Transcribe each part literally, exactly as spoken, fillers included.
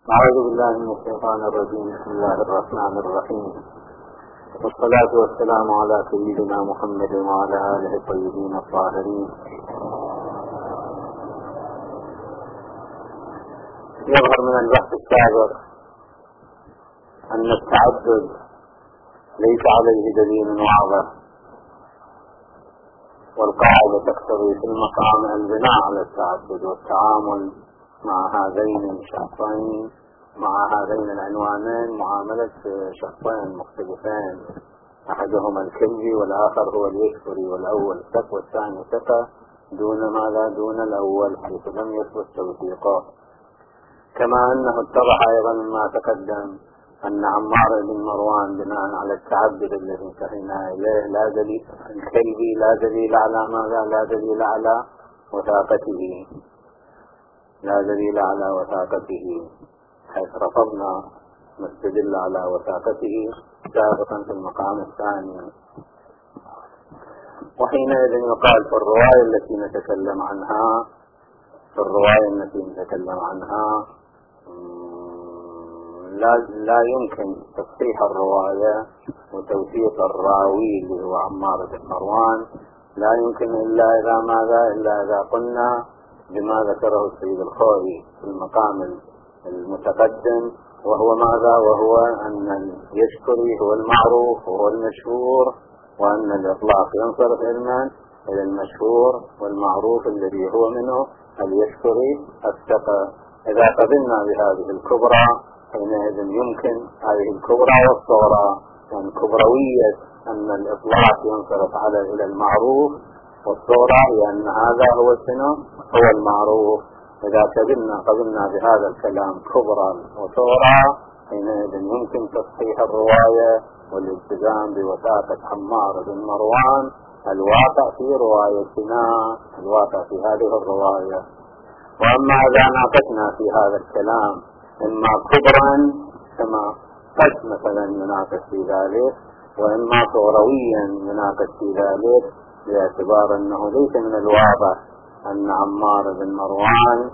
أعوذ بالله من الشيطان الرجيم. بسم الله الرحمن الرحيم، والصلاة والسلام على سيدنا محمد وعلى آله الطيبين الطاهرين. يظهر من البحث السابق أن التعدد ليس عليه دليل واضح، والقاعدة تقتضي في المقام البناء على التعدد والتعامل مع هذين الشخصين مع هذين العنوانين معاملة شخصين مختلفين، أحدهما الكلبي والآخر هو اليشكري، والأول ثق والثاني ثقة دون ماذا دون الأول حيث لم يثبت توثيقه. كما أنه اتضح أيضا مما تقدم أن عمار بن مروان بناء على التعدد الذي انتهينا إليه لا دليل الكلبي لا دليل على ماذا لا دليل على وثاقته لا دليل على وثاقته حيث رفضنا نستدل على وثاقته سابقا في المقام الثاني. وحينئذ يقال في الرواية التي نتكلم عنها في الرواية التي نتكلم عنها لا, لا يمكن تصحيح الرواية وتوثيق الراوي اللي هو عمار بن مروان، لا يمكن إلا إذا ماذا إلا إذا قلنا بما ذكره السيد الخوئي في المقام المتقدم، وهو ماذا وهو أن اليشكري هو المعروف وهو المشهور، وأن الإطلاق ينصرف علما إلى المشهور والمعروف الذي هو منه اليشكري الثقة. إذا قبلنا بهذه الكبرى حينئذ يمكن هذه الكبرى والصغرى، يعني كبروية أن الإطلاق ينصرف على إلى المعروف، والصغرى لأن هذا هو شنو هو المعروف. إذا قبلنا قبلنا بهذا الكلام كبرى وصغرى حينئذ يمكن تصحيح الرواية والالتزام بوثاقة عمار بن مروان الواقع في روايتنا الواقع في هذه الرواية. وأما إذا ناقشنا في هذا الكلام إما كبرا كما قد مثلا يناقش في ذلك، وإما صغرويا يناقش في ذلك، باعتبار أنه ليس من الواضح أن عمار بن مروان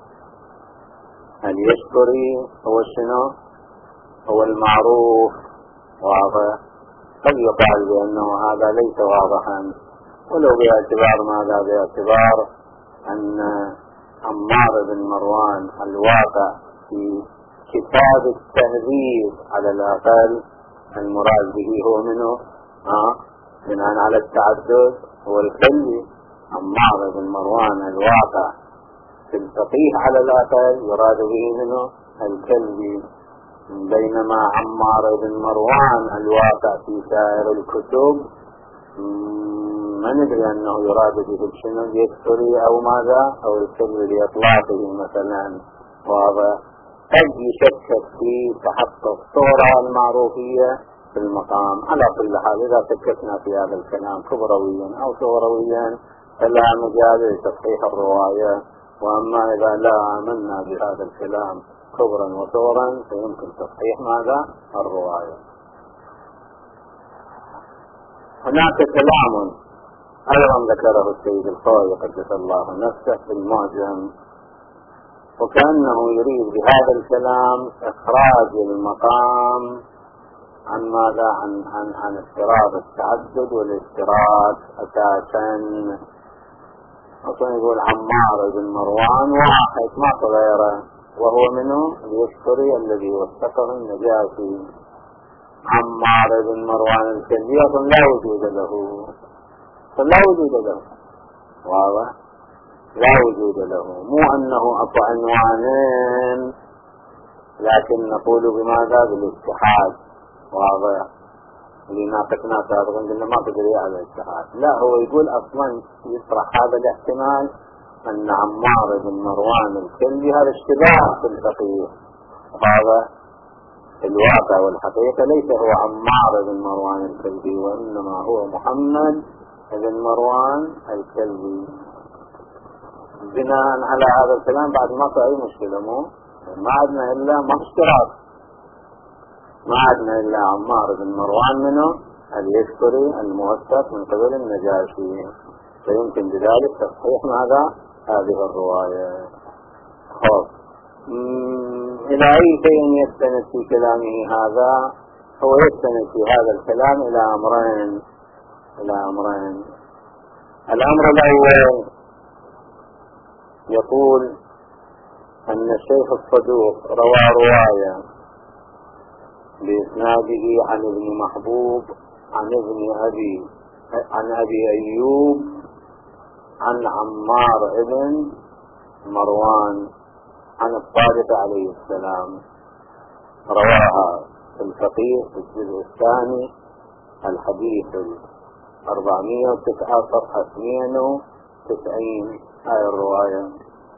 اليشكري هو شنو هو المعروف واضح. قد يقال بأنه هذا ليس واضحا، ولو باعتبار ماذا باعتبار أن عمار بن مروان الواقع في كتاب التهذيب على الأقل المراد به هو منه ها بناء على التعدد هو الكلبي. عمار بن مروان الواقع في الفقيه على الأقل يراد به منه الكلبي، بينما عمار بن مروان الواقع في سائر الكتب ما ندري أنه يراد به شنو يكثري أو ماذا أو الكلبي لإطلاقه مثلا واضح. قد يشكك في تحقق الصورة المعروفية في المقام. على كل حال إذا فكرنا في هذا الكلام كبرويا أو صغرويا فلا مجال لتصحيح الرواية، وأما إذا لا آمنا بهذا الكلام كبرا وصغرا فيمكن تصحيح ماذا الرواية. هناك كلام أيضا ذكره السيد الخوئي قدس الله نفسه في المعجم، وكأنه يريد بهذا الكلام إخراج المقام عن ماذا عن عن عن افتراض التعدد والافتراض أساسا. أصلا يقول عمار بن مروان واحد ما غيره، وهو منه اليشكري الذي وثقه النجاشي. عمار بن مروان الكلبي أصلا لا وجود له فلا وجود له واضح لا وجود له، مو أنه أكو عنوانين لكن نقول بماذا بالاتحاد واضح اللي ناقشنا سابقا قلنا ما تدري على الاتحاد. لا، هو يقول أصلا يطرح هذا الاحتمال أن عمار بن مروان الكلبي هذا اشتباه في الفقيه، هذا الواقع والحقيقة ليس هو عمار بن مروان الكلبي، وإنما هو محمد بن مروان الكلبي. بناء على هذا الكلام بعد ما في أي مشكلة مو ما عدنا إلا ما اشتراك ما عدنا إلا عمار بن مروان منه اليشكري الموثق من قبل النجاشي، فيمكن بذلك تصحيح ماذا هذه الرواية. خوف إلى أي شيء يستند في كلامه هذا؟ هو يستند في هذا الكلام إلى أمرين إلى أمرين الأمر الأول يقول أن الشيخ الصدوق روى رواية بإسناده عن ابن محبوب عن ابن أبي عن أبي أيوب عن عمار ابن مروان عن الصادق عليه السلام، رواها في الفقيه في الجزء الثاني الحديث الأربعمائة وتسعة صفحة اثنين وتسعين. هاي الرواية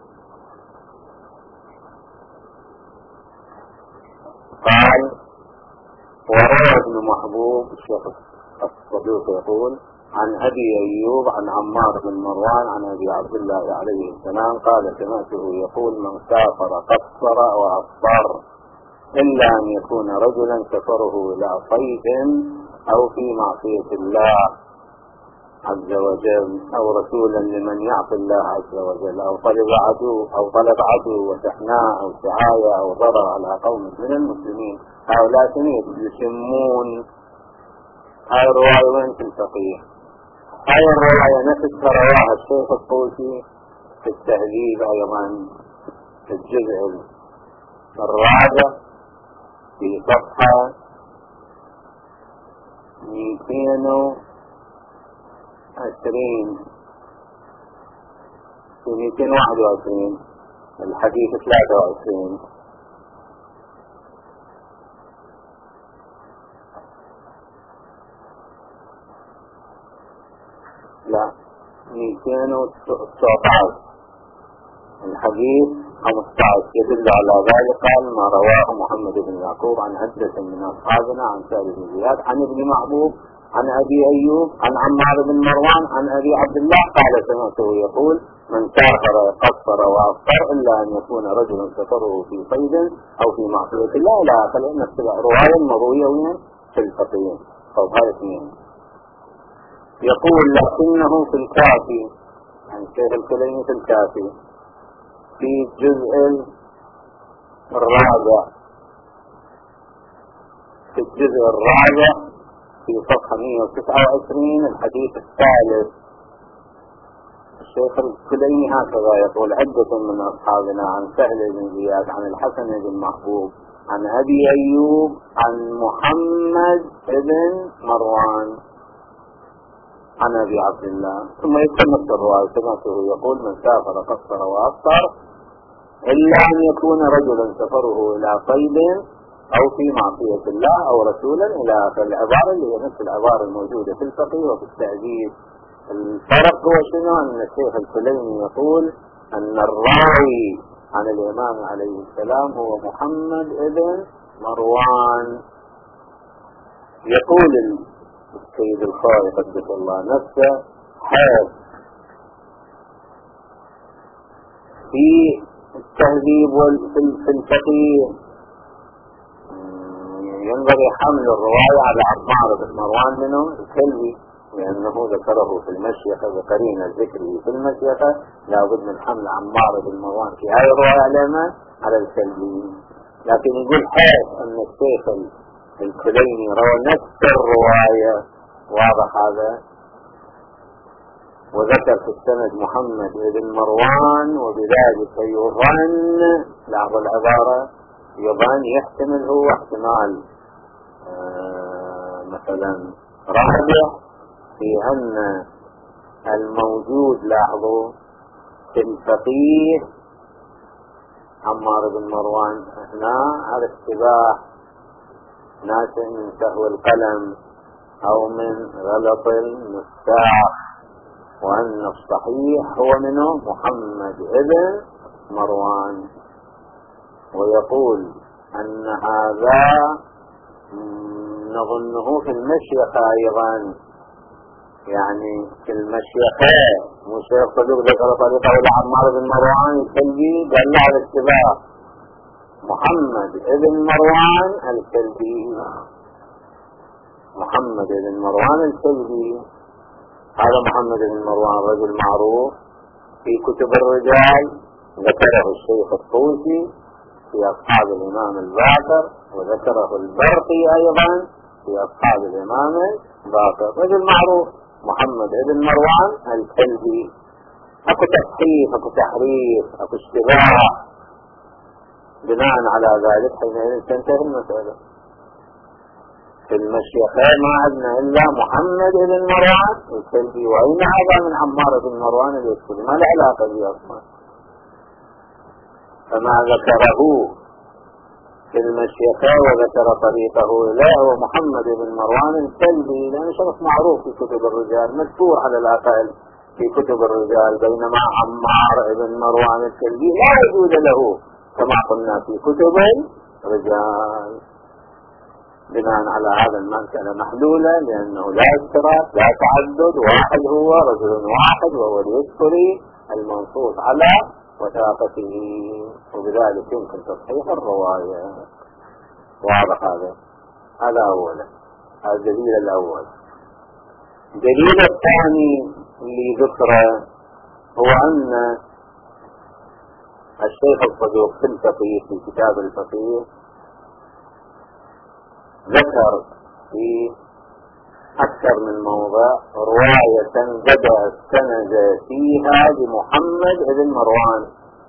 قال: وروى ابن محبوب الشيخ الصدوق يقول عن أبي أيوب عن عمار بن مروان عن أبي عبد الله عليه السلام قال: سمعته يقول: من سافر قصر وأفطر إلا أن يكون رجلا سفره إلى صيد أو في معصية الله عز وجل أو رسولا لمن يعصي الله عز وجل أو طلب عدو أو طلب عدو وشحناء أو سعاية أو ضرر على قوم من المسلمين. هؤلاء يسمون هاي الرواية وين في الفقيه. هاي الرواية نفسها رواها الشيخ الطوسي في التهذيب أيضا في الجزء الرابع في صفحة مئتين وعشرين في مئتين وواحد وعشرين الحديث ثلاثة وعشرين. لا مئتين وتسعة عشر الحديث خمسة عشر يدل على ذلك. قال: ما رواه محمد بن يعقوب عن عدة من أصحابنا عن سالم بن زياد عن ابن محبوب عن أبي أيوب عن عمار بن مروان عن أبي عبد الله قال: سمعته يقول: من سافر قصر وأفطر إلا أن يكون رجلا سفره في صيد أو في معصية الله إلى آخره. نفس الرواية المروية وين في الفقيه. طب هاي اثنين. يقول: لكنه في الكافي عن شيخ الكليني في الكافي في الجزء الرابع في الجزء الرابع في صفحة مئة وتسعة وعشرين الحديث الثالث الشيخ الكليني هكذا يقول: عدة من أصحابنا عن سهل بن زياد عن الحسن بن محبوب عن أبي أيوب عن محمد بن مروان عن أبي عبد الله. ثم يتمت الرواية: سمعته يقول: من سافر قصر وأفطر إلا أن يكون رجلا سفره إلى صيد أو في معصية الله أو رسولا إلى آخر العبارة اللي هي نفس العبارة الموجودة في الفقيه وفي التأديب. الفرق هو شنو؟ أن الشيخ الكليني يقول أن الراوي عن الإمام عليه السلام هو محمد ابن مروان. يقول السيد الخالق قدس الله نفسه: حيث في التهذيب وفي الفقيه ينبغي حمل الرواية على عمار بن مروان منه الكلبي، لأنه ذكره في المشيخة ذكرين ذكره في المشيخة لابد من حمل عمار بن مروان في هذه الرواية على على الكلبي. لكن يقول حيث أن الشيخ الكليني روى نفس الرواية، واضح هذا، وذكر في السند محمد بن مروان، وبذلك يظن لاحظ العبارة يظن يحتمل هو احتمال آه مثلا رابع في أن الموجود لاحظوا في الفقيه عمار بن مروان هنا على اشتباه ناشئ من سهو القلم أو من غلط المفتاح، وأن الصحيح هو منه محمد ابن مروان. ويقول أن هذا نظنه في المشيخة أيضا، يعني في المشيخة مش يقصدوا ذكر طريقه إلى عمار بن مروان الكلبي دل على الاشتباه محمد ابن مروان الكلبي. محمد بن مروان الكلبي هذا محمد بن مروان رجل معروف في كتب الرجال، ذكره الشيخ الطوسي في أصحاب الإمام الباقر، وذكره البرقي أيضا في أصحاب الإمام الباقر. رجل معروف محمد بن مروان الكلبي. أكو تصحيح، أكو تحريف، أكو اشتباه. بناء على ذلك حينئذ تنتهي المسألة. في المشيخة ما عندنا إلا محمد بن مروان الكلبي، وأين هذا من عمار بن مروان الكلبي؟ ما له علاقة به أصلا. فما ذكره في المشيخة وذكر طريقه إليه هو محمد بن مروان الكلبي، لأنه شخص معروف في كتب الرجال، مذكور على الأقل في كتب الرجال، بينما عمار بن مروان الكلبي لا وجود له كما قلنا في كتب الرجال. بناء على هذا المسألة محلولة، لأنه لا اشتراك لا تعدد، واحد هو رجل واحد وهو اليسري المنصوص على وثاقته، وبذلك يمكن تصحيح الرواية. واضح هذا؟ هذا أولا، هذا الدليل الأول. الدليل الثاني اللي ذكره هو أن الشيخ الصدوق في الفقيه في كتاب الفقيه ذكر في أكثر من موضع رواية بدأ السند فيها بمحمد بن مروان،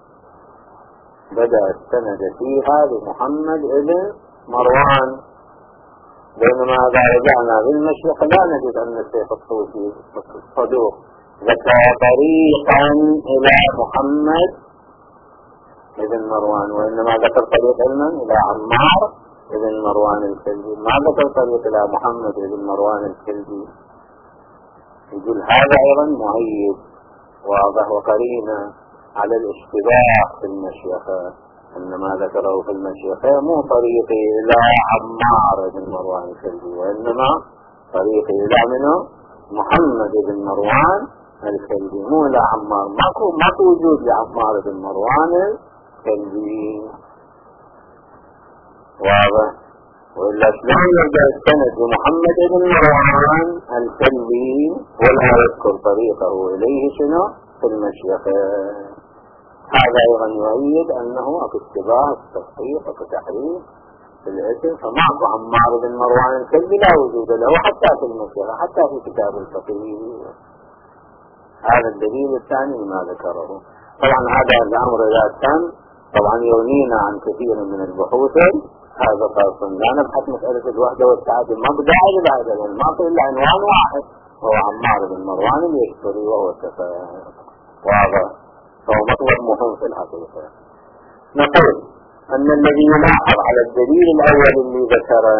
بدأ السند فيها بمحمد بن مروان، بينما إذا رجعنا بالمشيخ لا نجد أن الشيخ الصدوق ذكر طريقا إلى محمد بن مروان، وإنما ذكر طريق علما إلى عمار ابن مروان الكلبي، ما ذكر طريق إلى محمد بن مروان الكلبي. يقول هذا أيضا مؤيد واضح وقرينة على الاشتباه في المشيخة، أن ما ذكره في المشيخة مو طريقي إلى عمار بن مروان الكلبي، وإنما طريقي إلى منه محمد بن مروان الكلبي، مو إلى عمار. ماكو ماكو وجود لعمار بن مروان الكلبي. واضح؟ وإلا شلون يبدأ السند بمحمد بن مروان الكلبي ولا يذكر طريقه إليه شنو في المشيخة؟ هذا أيضا يؤيد أنه أكو اشتباه تصحيح أكو تحريف في الاسم، فماكو عمار بن مروان الكلبي لا وجود له حتى في المشيخة حتى في كتاب الفقيه. هذا الدليل الثاني ما ذكره. طبعا هذا الأمر إذا كان طبعا يغنينا عن كثير من البحوث. هذا خاصة لا نبحث مسألة الوحدة والتعادل، ما بدأ لهذا لأن ما في إلا عنوان واحد هو عمار بن مروان اليشكري وهو التفاهم. واضح؟ فهو مطلب مهم في الحقيقة. نقول أن الذي يلاحظ على الدليل الأول اللي ذكره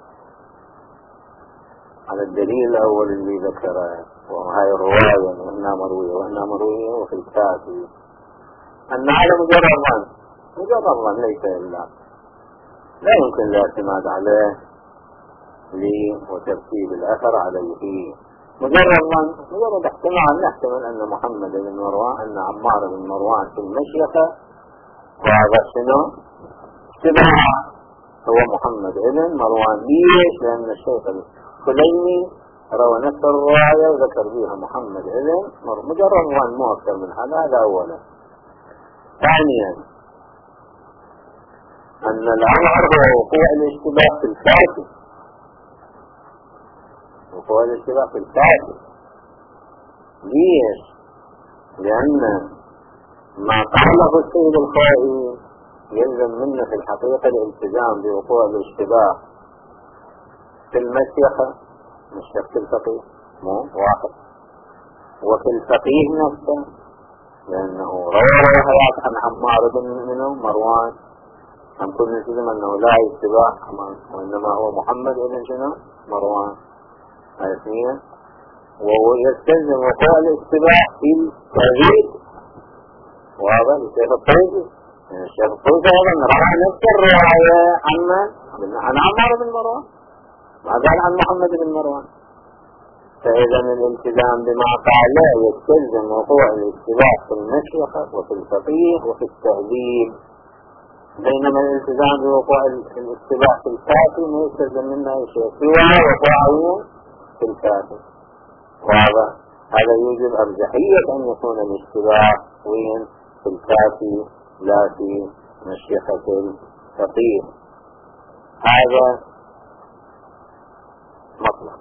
على الدليل الأول اللي ذكره وهي الرواية وإنها مروية وإنها مروية وفي الكافي، أن على مجرد ظن مجرد ظن ليس إلا لا يمكن الاعتماد عليه لي وترتيب الأثر عليه. مجرد ظن مجرد احتمال نحتمل أن محمد بن مروان أن عمار بن مروان في المشيخة، وهذا شنو اشتباه هو محمد بن مروان. ليش؟ لأن الشيخ الكليني روى نفس الرواية وذكر فيها محمد بن مروان. مجرد ظن مو أكثر من هذا. هذا أولا. ثانيا أن الأمر هو وقوع الاشتباه في الكافي، وقوع الاشتباه في الكافي. ليش؟ لأن ما قاله السيد الخائي يلزم منه في الحقيقة الالتزام بوقوع الاشتباه في المشيخة مش في الفقيه مو واحد، وفي الفقيه نفسه، لأنه روى روايات عن عمار بن مروان أن كل نسلم أنه لا اشتباه وإنما هو محمد بن شنو مروان. هذا اثنين. ويستلزم وقوع الاشتباه في التغيير. واضح؟ الشيخ الطويسي الشيخ الطويسي أيضا روى نفس الرواية عن عن عمار بن مروان، ما قال عن محمد بن مروان. فإذا الالتزام بما قاله يستلزم وقوع الاشتباه في المشيخة وفي الفقيه وفي التهذيب، بينما الالتزام بوقوع الاشتباه في الكافي ما يستلزم منه شيء سوى وقوعه في الكافي. وهذا هذا يوجب أرجحية أن يكون الاشتباه وين في الكافي لا في مشيخة الفقيه، هذا مطلب.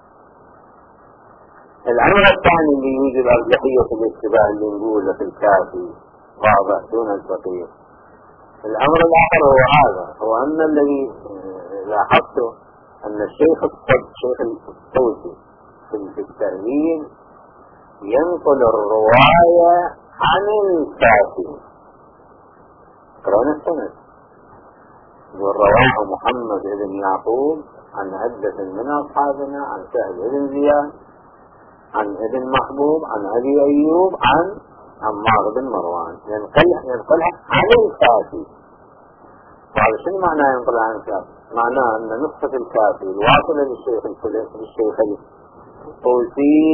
الأمر الثاني اللي يوجد أرجحية الاتباع اللي نقوله في الكافي واضح دون الفقيه. الأمر الآخر هو هذا، هو أن الذي لاحظته أن الشيخ الطب شيخ الطوسي في التأويل ينقل الرواية عن الكافي. قرأنا السند والرواه محمد بن يعقوب عن عدة من أصحابنا، عن سهل بن زياد، عن ابن محبوب، عن أبي أيوب، عن عمار بن مروان، ينقلها ينقلها عن الكافي. وهذا شنو معناه ينقلها عن الكافي؟ معناه أن نسخة الكافي الواصلة للشيخ للشيخ الطوسي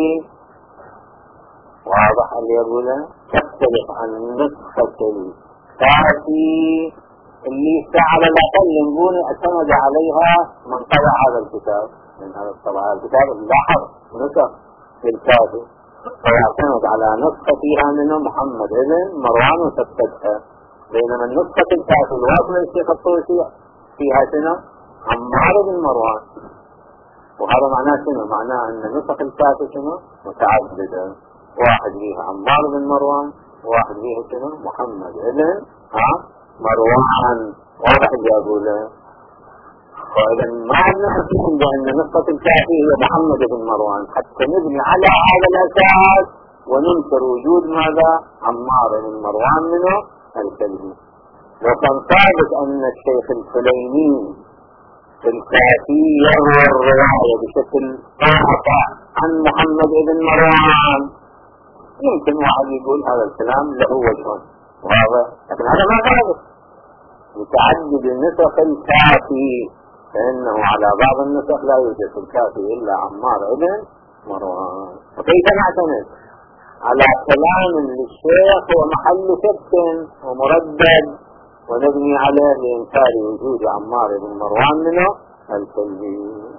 واضح اللي يقوله تختلف عن نسخة الكافي اللي على الأقل نقول اعتمد عليها من طبع هذا الكتاب، من هذا الطبع هذا الكتاب لاحظ نسخ الكافي فيعتمد على نسخة فيها منه محمد بن مروان وثبتها، بينما النسخة الكافي الواصلة للشيخ الطوسي فيها شنو؟ عمار بن مروان. وهذا معناه شنو؟ معناه أن نسخ الكافي شنو؟ متعددة، واحد فيها عمار بن مروان، واحد فيها شنو؟ محمد بن ها مروان. واضح اللي أقوله؟ فإذا ما نحكم بأن نسخة الكافي هي محمد بن مروان حتى نبني على هذا الأساس وننكر وجود ماذا؟ عمار بن مروان منه الكلمي. لو كان ثابت أن الشيخ الفليني في الكافي يروي الرواية بشكل قاطع عن محمد بن مروان يمكن واحد يقول هذا الكلام له وجه واضح، لكن هذا ما ثابت. متعدد النسخ الكافي فإنه على بعض النسخ لا يوجد في الكافي إلا عمار بن مروان. فكيف نعتمد على كلام للشيخ هو محل شك ومردد ونبني عليه لإنكار وجود عمار بن مروان منه الكلبي؟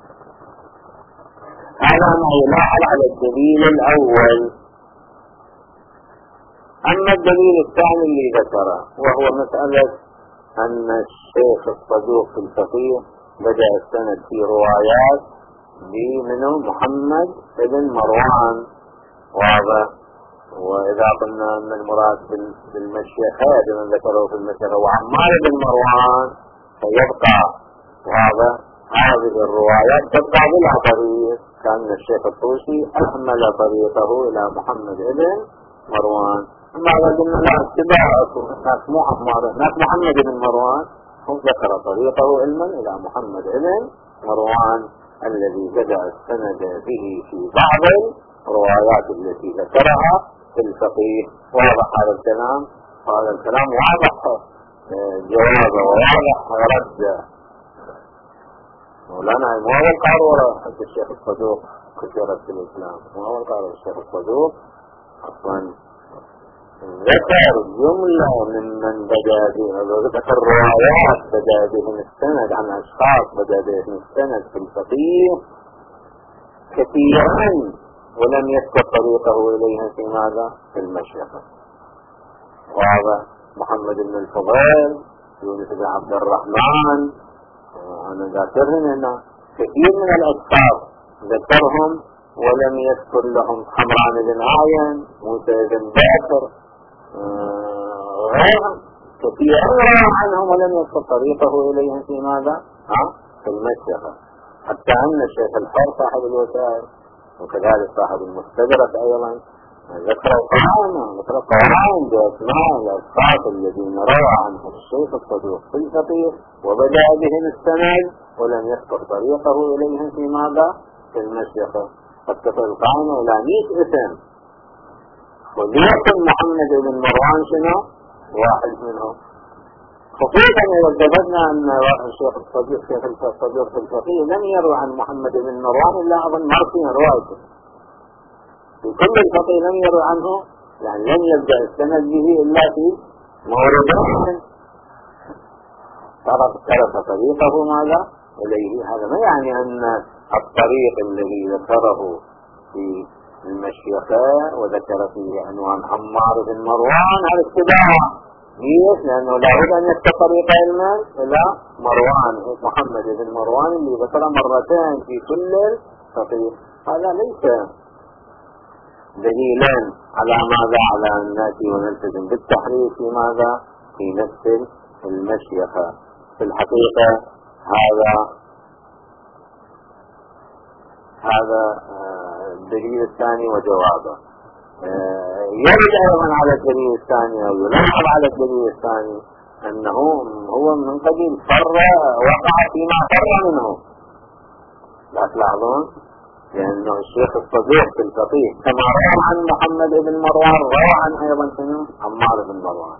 هذا ما يلاحظ على الدليل الأول. أما الدليل الثاني اللي ذكره وهو مسألة أن الشيخ الصدوق في الفقيه بدأ السند في روايات بمنه محمد بن مروان واضح. وإذا قلنا أن المراد بالمشيخة من ذكره في المشيخة وعمار بن مروان فيبقى واضح هذه الروايات تبقى بلا طريق، كان الشيخ الطوسي أهمل طريقه إلى محمد بن مروان. أما قلنا لا اتباع هناك مو عمار هناك محمد بن مروان، هم ذكر طريقه علما إلى محمد بن مروان الذي بدأ السند به في بعض الروايات التي ذكرها في الفقيه. واضح هذا الكلام؟ هذا الكلام واضح جوابه وواضح رده. مولانا ما هو القارورة حتى الشيخ الصدوق كثيرة في الإسلام، ما هو القارورة الشيخ الصدوق أصلا ذكر جملة ممن بدأ بها، ذكر روايات بدأ بهم السند عن أشخاص بدأ بهم السند في الفقيه كثيرا ولم يذكر طريقه إليها في ماذا؟ في المشيخة. وهذا محمد بن الفضيل، يونس بن عبد الرحمن، أنا ذاكرهم هنا كثير من الأشخاص ذكرهم ولم يذكر لهم حمران بن عاين، موسى بن باكر، غيرهم كثير عنهم ولم يذكر طريقه إليهم في ماذا؟ ها؟ في المشيخة. حتى أن الشيخ الحر صاحب الوسائل وكذلك صاحب المستدرك أيضا ذكر القرآن ذكر القرآن بأسماء الأشخاص الذين روى عنهم الشيخ الصدوق في الفقيه وبدأ بهم السند ولم يذكر طريقه إليهم في ماذا؟ في المشيخة. قد تصل القرآن إلى مئة اسم وليكن محمد بن مروان شنو؟ واحد منهم. خصوصا إذا اتفقنا أن الشيخ الصديق شيخ الصديق في الفقيه لم يروي عن محمد بن مروان إلا أظن مرتين روايته في كل الفقيه لم يروي عنه، يعني لم يبدأ السند به إلا في موردين ترك طريقه ماذا إليه. هذا ما يعني أن الطريق الذي ذكره في المشيخة وذكر فيه عنوان عمار بن مروان على اتباع، ليش؟ لأنه لابد أن يتبع طريق علما إلى مروان، محمد بن مروان اللي ذكر مرتين في كل الفقيه. هذا ليس دليلا على ماذا؟ على أن نأتي ونلتزم بالتحريف في ماذا؟ في نفس المشيخة. في الحقيقة هذا هذا الدليل الثاني وجوابه. يرد أيضا على الدليل الثاني أو يلاحظ على الدليل الثاني أنه هو من قبيل فر وقع فيما فر منه. لا تلاحظون؟ لأنه الشيخ الصدوق في الفقيه كما روى عن محمد بن مروان روى عن أيضا شنو؟ عمار بن مروان.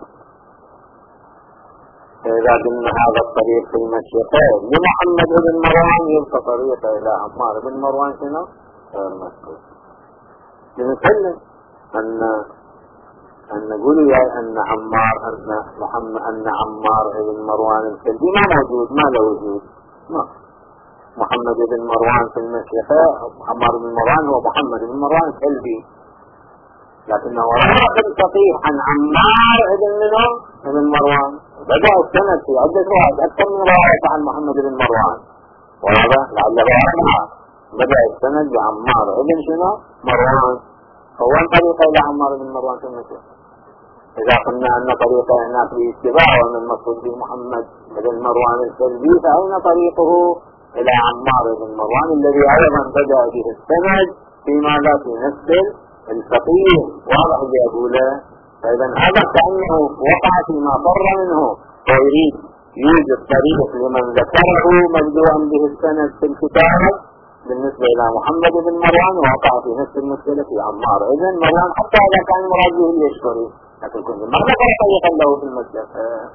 فإذا قلنا هذا الطريق في المشيخين لمحمد بن مروان يبقى طريقه إلى عمار بن مروان شنو؟ غير مسكوت. لنسلم أن أن نقول أن عمار أن محمد أن عمار بن مروان الكلبي ما موجود، ما له وجود. ما محمد بن مروان في المشيخة، عمار بن مروان هو محمد بن مروان الكلبي، لكنه روى في الفقيه عن عمار بن منه بن مروان. بدأ السند في عدة روايات أكثر من رواية عن محمد بن مروان، وهذا لعله أربعة. بدأ السند بعمار بن شنو؟ مروان. هو طريقة إلى عمار بن مروان في المسيح. إذا قلنا أن طريقة هناك باتباع ومن المقصود به محمد بن مروان الكلبي، فأين طريقه إلى عمار بن مروان الذي أيضا بدأ به السند فيما لا في نفس الفقيه؟ واضح اللي أقوله. فإذا هذا كأنه وقع فيما فر منه ويريد يوجد طريق لمن ذكره مبدوءا به السند في الكتاب بالنسبة إلى محمد بن مروان، وقع في نفس المشكلة في عمار بن مروان حتى إذا كان مراجعه اليشكري، لكن كنت ما ذكر طريقا له في المسجد.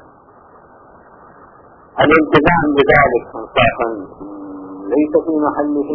الالتزام بذلك انصافا ليس في محله.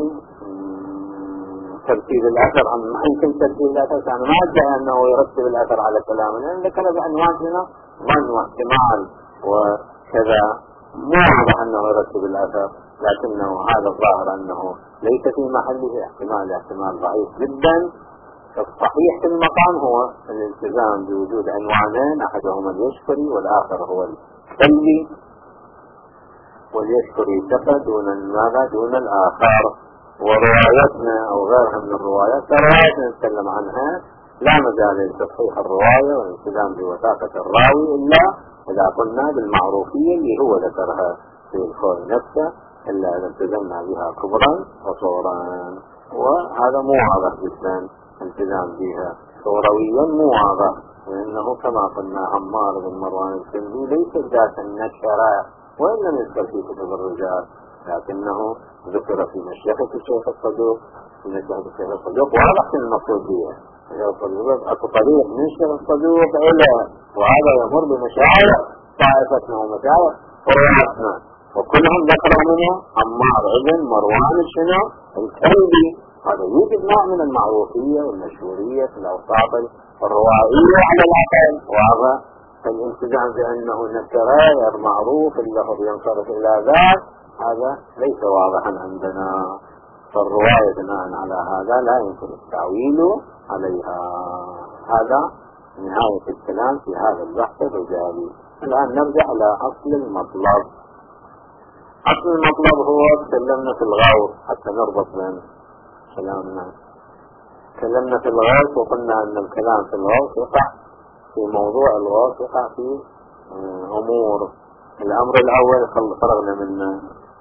ترتيب الأثر أم ما يمكن ترتيب الأثر؟ كان ما أدعي أنه يرتب الأثر على كلامه، لأن ذكر بعنوان هنا ظن واحتمال وكذا، مو واضح أنه يرتب الأثر، لكنه هذا الظاهر أنه ليس في محله. احتمال احتمال ضعيف جدا. الصحيح في المقام هو الالتزام بوجود عنوانين، أحدهما اليشكري والآخر هو الكلبي، واليشكري ثقة دون ماذا؟ دون الآخر. وروايتنا أو غيرها من الروايات روايتنا نتكلم عنها لا مجال لتصحيح الرواية والالتزام بوثاقة الراوي إلا إذا قلنا بالمعروفية اللي هو ذكرها في الخور نفسه، إلا إذا التزمنا بها كبرا وصورا، وهذا مو واضح جدا التزام بها صورويا، مو واضح، لأنه كما قلنا عمار بن مروان الكلبي ليس ذات النشرة وإن لم يذكر في كتب الرجال، لكنه ذكر في مشيخة الشيخ الصدوق. في مشيخة الشيخ الصدوق واضح في المقصود بها. أكو طريق من الشيخ الصدوق إلى، وهذا يمر بمشايخ طائفتنا ومشايخ قرآتنا، وكلهم ذكروا منه عمار بن مروان شنو؟ الكلبي. هذا يوجد نوع من المعروفية والمشهورية في الأوساط الروائية على الأقل، وهذا الانتزاع بأنه نكر غير معروف اللفظ ينصرف إلى ذات، هذا ليس واضحا عندنا. فالرواية بناء على هذا لا يمكن التعويل عليها. هذا نهاية الكلام في هذا البحث الرجالي. الآن نرجع إلى أصل المطلب. أصل المطلب هو تكلمنا في الغوث حتى نربط بين كلامنا. تكلمنا في الغوث وقلنا أن الكلام في الغوث يقع في موضوع الغوث يقع في أمور. الأمر الأول فرغنا منه،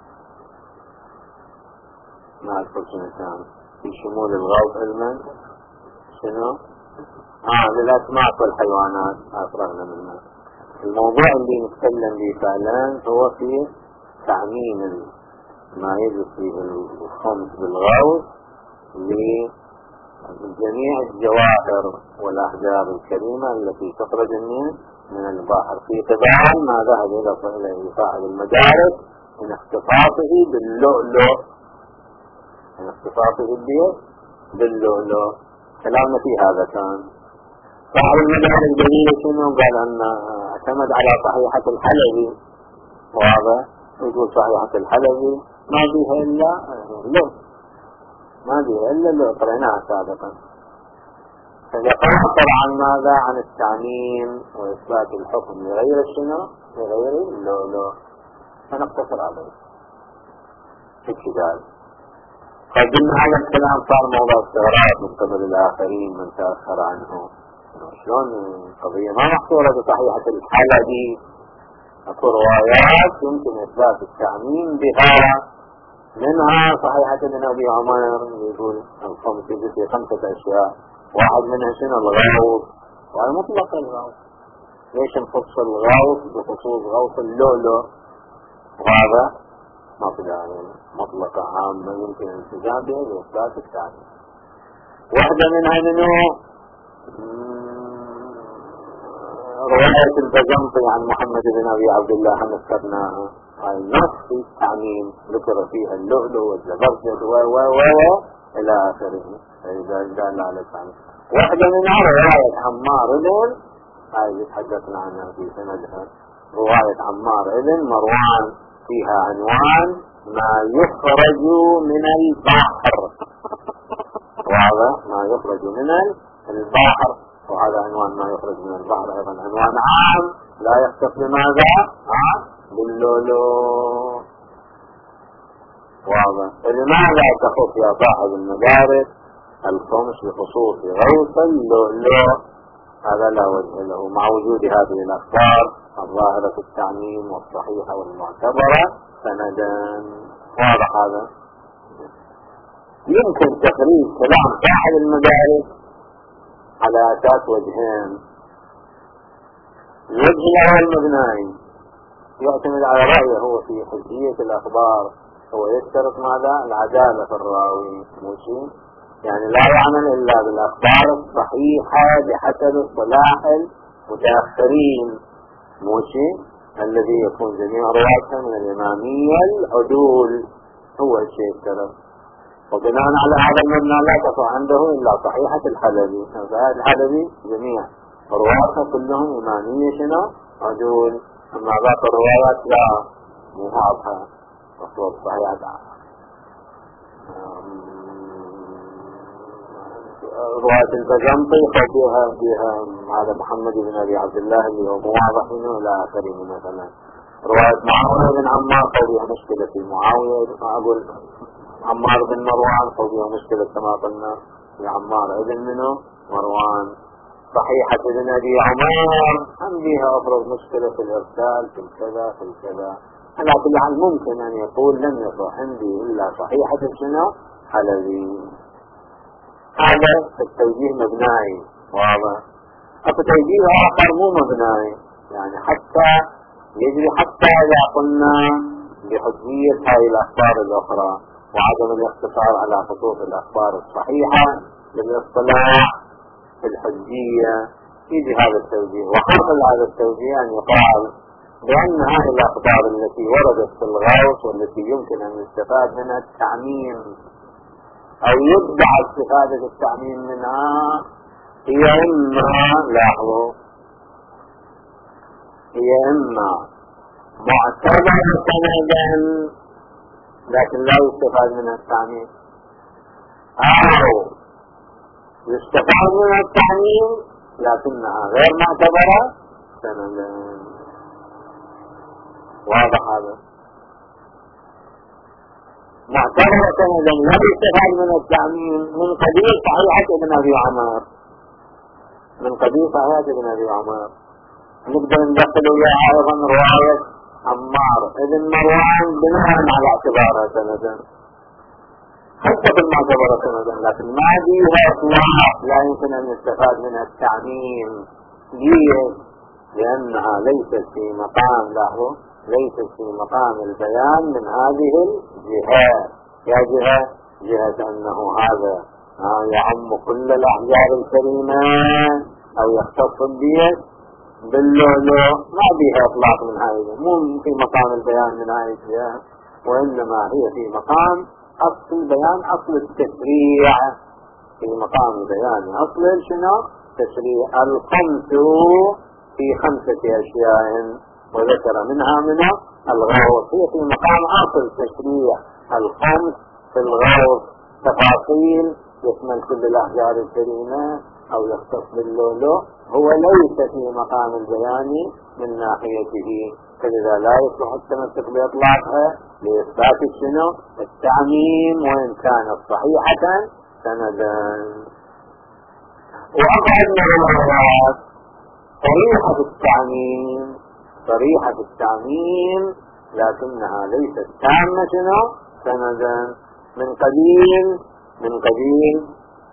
ما أذكر شنو كان في شمول الغوث علما شنو؟ آه للأسماك والحيوانات، فرغنا منه. الموضوع اللي نتكلم به فعلا هو في تعميم ما يجب فيه الخمس بالغوث لجميع الجواهر والأحجار الكريمة التي تخرج من البحر، في تبعا ما ذهب إلى صاحب المدارس من اختصاصه باللؤلؤ، من اختصاصه باللؤلؤ. كلامنا في هذا كان صاحب المدارس الجديد شنو قال؟ أن اعتمد على صحيحة الحلبي، وهذا يقول صحيحة الحلبي ما فيها إلا لؤ، ما فيها إلا لؤ، قرأناها سابقا. فيتناقض عن ماذا؟ عن التعميم وإثبات الحكم لغير شنو؟ لغير اللؤلؤ. فنقتصر عليه في الكتاب. قدمنا هذا الكلام صار موضوع استغراب من قبل الآخرين من تأخر عنه. شلون القضية ما محصورة بصحيحة الحلبي؟ أكو روايات يمكن إثبات التعميم بها، منها صحيحة ابن أبي عمر يقول الخمس في خمسة أشياء، واحد منها شنو؟ الغوث، وهي مطلق الغوث. ليش نخص الغوث بخصوص غوث اللؤلؤ؟ وهذا ما في داعي، مطلقة عامة يمكن الالتزام بها لإثبات التعميم. واحدة منها منه رواية البزنطي عن محمد بن أبي عبد الله نذكرناها، هاي نص في التعميم ذكر فيها اللؤلؤ والزبرجد و و و إلى آخره. إذا دل على التعميم. واحدة منها رواية عمار بن، هاي تحدثنا عنها في سندها، رواية عمار بن مروان فيها عنوان ما يخرج من البحر، وهذا ما يخرج من البحر، وهذا عنوان ما يخرج من البحر أيضا عنوان عام لا يختص بماذا؟ باللؤلؤ. واضح. لماذا تخص يا صاحب المدارس الخمس بخصوص غوث اللؤلؤ؟ هذا لا وجه له مع وجود هذه الأخبار الظاهرة في التعميم والصحيحة والمعتبرة سندا. واضح هذا؟ يمكن تقريب كلام صاحب المدارس على أساس وجهين. الوجه الأول مبنائي يعتمد على رأيه هو في حجية الأخبار، هو يشترط ماذا؟ العدالة في الراوي، موشي؟ يعني لا يعمل إلا بالأخبار الصحيحة بحسب اصطلاح المتأخرين، موشي؟ الذي يكون جميع رواته من الإمامية العدول، هو الشيء الشرط. وبناء على هذا المبنى لا تقع عنده إلا صحيحة الحلبي. فهذا الحلبي جميع رواته كلهم إمامية شنو؟ عدول. أما باقي الروايات لا مو واضحة مطلوب صحيحة. رواية البزنطي فيها فيها هذا محمد بن أبي عبد الله اللي هو مواضح منه إلى آخره. مثلا رواية معاوية بن عمار فيها مشكلة في معاوية، أقول عمار بن مروان فيها مشكلة كما قلنا في عمار ابن منه مروان. صحيحة ابن أبي عمار هم بها أفرض مشكلة في الإرسال في الكذا في الكذا. على كل حال ممكن أن يقول لم يصح عندي إلا صحيحة شنو؟ حلبي. هذا التوجيه مبنائي. واضح. أو توجيه آخر مو مبنائي، يعني حتى يجري حتى إذا قلنا بحجية هذه الأخبار الأخرى وعدم الاقتصار على خصوص الأخبار الصحيحة بالاصطلاح في الحجية، يجي هذا التوجيه. وحاصل هذا التوجيه أن يقال بأن هذه الأخبار التي وردت في الغوث والتي يمكن أن يستفاد منها التعميم أو يدعى استفادة التعميم منها هي إما، لاحظوا، هي إما معتبرة سندا لكن لا يستفاد منها التعميم، أو يستفاد منها التعميم لكنها غير معتبرة سندا. واضح هذا؟ معتبرة سندا لا يستفاد منها التعميم من قبيل صحيحة ابن أبي عمر، من قبيل صحيحة ابن أبي عمر. نقدر ندخل إليها أيضا رواية عمار ابن مروان بناء على اعتبارها سندا، حتى بالمعتبرة سندا، لكن ما فيها إطلاق لا يمكن أن يستفاد منها التعميم. ليه؟ لأنها ليست في مقام له، ليست في مقام البيان من هذه الجهات. يا جهة جهة أنه هذا يعم كل الأحجار الكريمة أو يختص الدين باللؤلؤ، ما بها إطلاق من هذه، مو في مقام البيان من هذه الجهات، وإنما هي في مقام أصل بيان أصل التشريع، في مقام بيان أصل شنو؟ تشريع. الخمس في خمسة أشياء وذكر منها منه الغوث، هي في مقام أصل تشريع. الخمس في الغوث تفاصيل يشمل كل الأحجار الكريمة أو يختص باللؤلؤ هو ليس في مقام البيان من ناحيته، فلذا لا يصلح التمسك بإطلاقها لإثبات شنو؟ التعميم، وإن كانت صحيحة سندا. وأقعد من الروايات صريحة التعميم، صريحة التعميم لكنها ليست تامة شنو؟ سندا. من قبيل من قبيل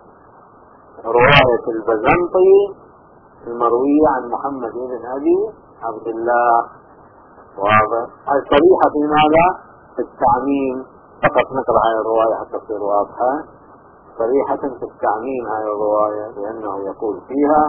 رواية البزنطي المروية عن محمد بن أبي عبد الله، واضح؟ الصريحة في ماذا؟ في التعميم. فقط نقرأ هذه الرواية حتى تصير واضحة. صريحة في التعميم هذه الرواية، لأنه يقول فيها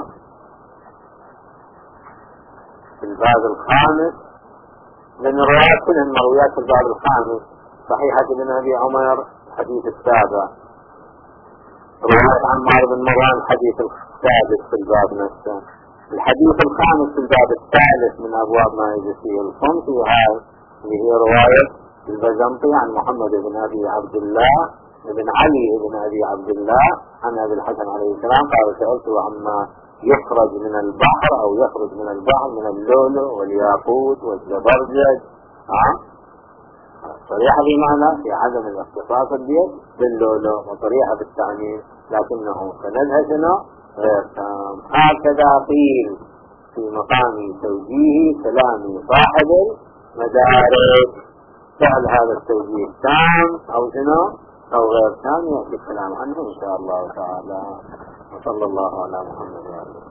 في الباب الخامس، لأن الروايات كلها مرويات في الباب الخامس، صحيحة ابن أبي عمر الحديث السابع، رواية عمار بن مروان الحديث السادس في الباب نفسه، الحديث الخامس في الباب الثالث من أبواب ما يجي فيه الخمس، وهاي اللي هي رواية البزنطي عن محمد بن أبي عبد الله بن علي بن أبي عبد الله عن أبي الحسن عليه السلام قال سألته عما يخرج من البحر أو يخرج من البحر من اللؤلؤ والياقوت والزبرجد. ها صريحة بمعنى في عدم الاختصاص البيت باللؤلؤ، وصريحة بالتعميم لكنه سندها شنو؟ غير تام. هكذا قيل في مقام توجيه كلام صاحب المدارك. سأل هذا التوجيه تام أو شنو أو غير تام، يأتي الكلام عنه إن شاء الله تعالى. وصلى الله على محمد وعلى